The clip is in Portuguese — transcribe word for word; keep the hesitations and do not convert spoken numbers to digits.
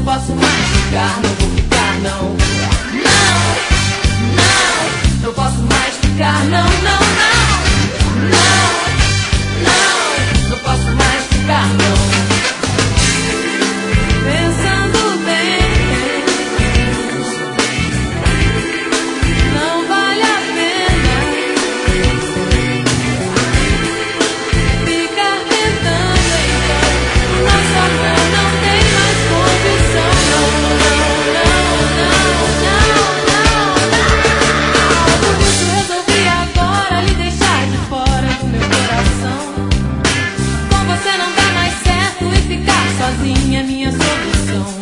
não posso mais ficar, não vou ficar, não. Não, não, não posso mais ficar, não, não, não. Não, não, não posso mais ficar, não. Pensando bem, não vale a pena ficar tentando, então. O nosso amor não tem mais condição. Não, não, não, não, não, não. Por isso resolvi agora lhe deixar de fora do meu coração. Com você não dá mais certo e ficar sozinha é minha solução.